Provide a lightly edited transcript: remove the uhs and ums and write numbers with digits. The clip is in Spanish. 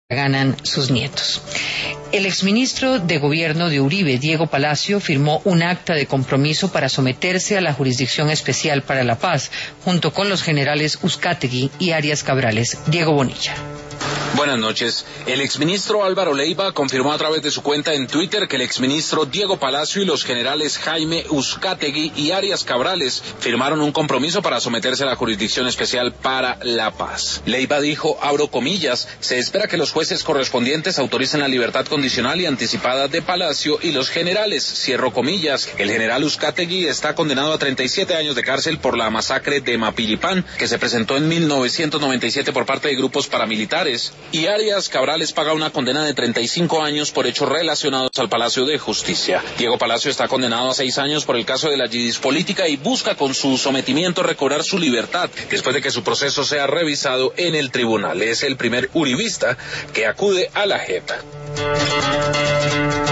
ganan sus nietos. El exministro de Gobierno de Uribe, Diego Palacio, firmó un acta de compromiso para someterse a la Jurisdicción Especial para la Paz, junto con los generales Uzcategui y Arias Cabrales. Diego Bonilla. Buenas noches. El exministro Álvaro Leiva confirmó a través de su cuenta en Twitter que el exministro Diego Palacio y los generales Jaime Uzcategui y Arias Cabrales firmaron un compromiso para someterse a la Jurisdicción Especial para la Paz. Leiva dijo, abro comillas, se espera que los jueces correspondientes autoricen la libertad condicional y anticipada de Palacio y los generales, cierro comillas. El general Uzcategui está condenado a 37 años de cárcel por la masacre de Mapillipán, que se presentó en 1997 por parte de grupos paramilitares. Y Arias Cabrales paga una condena de 35 años por hechos relacionados al Palacio de Justicia. Diego Palacio está condenado a 6 años por el caso de la yidis política y busca con su sometimiento recobrar su libertad después de que su proceso sea revisado en el tribunal. Es el primer uribista que acude a la JEP.